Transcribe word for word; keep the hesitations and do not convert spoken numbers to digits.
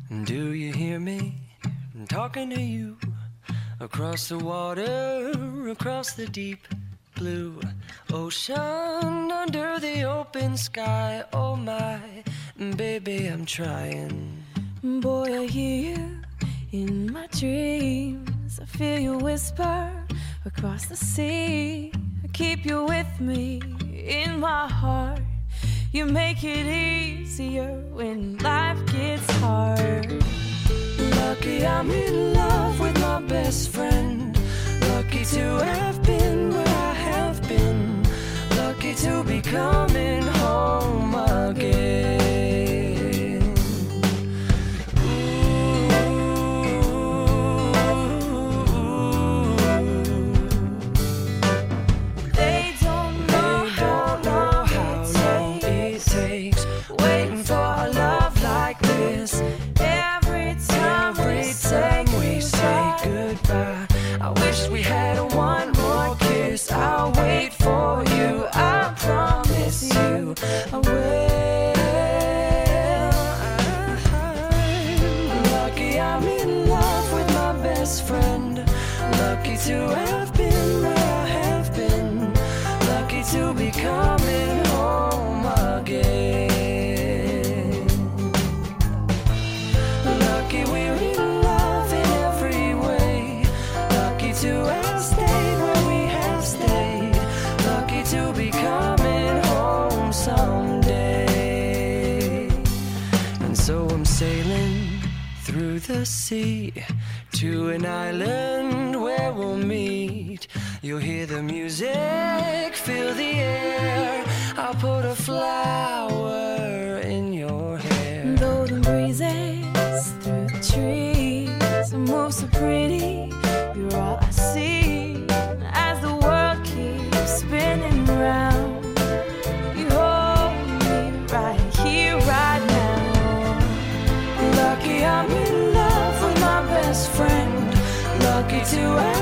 Do you hear me? I'm talking to you. Across the water, across the deep blue ocean, under the open sky. Oh my, baby, I'm trying. Boy, I hear you in my dreams. I feel you whisper across the sea. I keep you with me in my heart. You make it easier when life gets hard. Lucky I'm in love with my best friend. Lucky to have been where I have been. Lucky to be coming home again. They don't know, they don't know how long it takes waiting for a love like this. Every time, Every time we say goodbye, I wish we had one more kiss. I'll wait for you, I promise you I will. Lucky I'm in love with my best friend. Lucky to have been where I have been. Lucky to be coming home again. Lucky we're in love in every way. Lucky to have stayed where we have stayed. Lucky to be coming home someday. And so I'm sailing through the sea to an island where we'll meet. You'll hear the music, feel the air. I'll put a flower in your hair. golden breezes through the trees move so pretty. You're all I see as the world keeps spinning round. You hold me right here, right now. Lucky I'm in love with my best friend. Lucky to have